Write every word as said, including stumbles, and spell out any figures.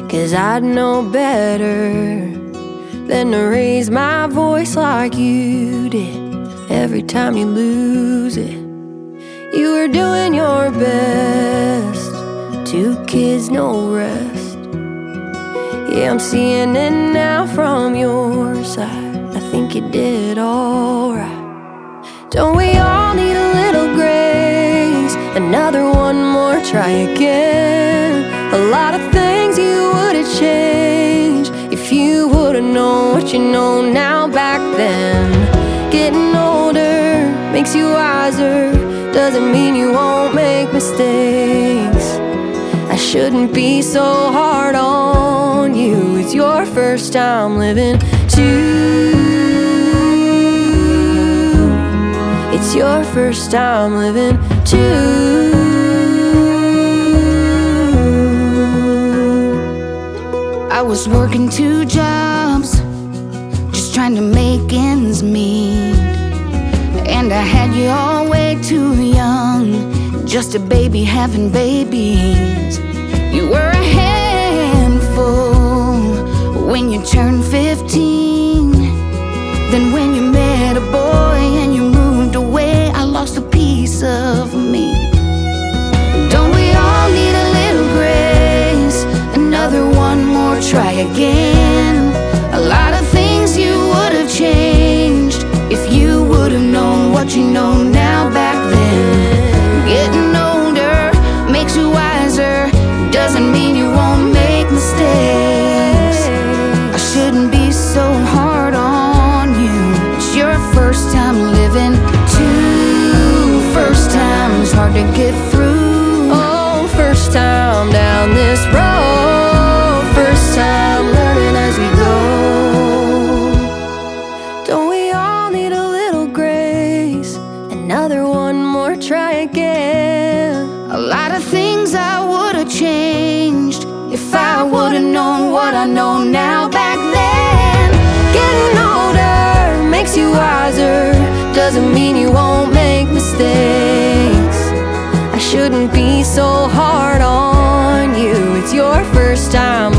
'cause I'd know better than to raise my voice like you did every time you lose it. You were doing your best, two kids, no rest. Yeah, I'm seeing it now from your side. I think you did alright. Don't we all need a little grace? Another one more, try again. A lot of things you would've changed if you would've known what you know now back then. Getting older makes you wiser, doesn't mean you won't make mistakes. I shouldn't be so hard on you. It's your first time living too. It's your first time living too. I was working two jobs, just trying to make ends meet. And I had you all way too young, just a baby having babies. You were a handful when you turned fifteen. Then when you met a boy and you moved away, I lost a piece of me. Don't we all need a little grace? Another one more, try again. A lot of things you would have changed if you would have known what you know now back then. Getting older makes you wiser, doesn't mean you won't make mistakes. I shouldn't be so hard on you. It's your first time living too. First time's hard to get through. Oh, first time down this road, first time learning as we go. Don't we all need a little grace? Another one more, try again. A lot of things I would've changed if I would've known what I know now back then. Getting older makes you wiser, doesn't mean you won't make mistakes. I shouldn't be so hard on you. It's your first time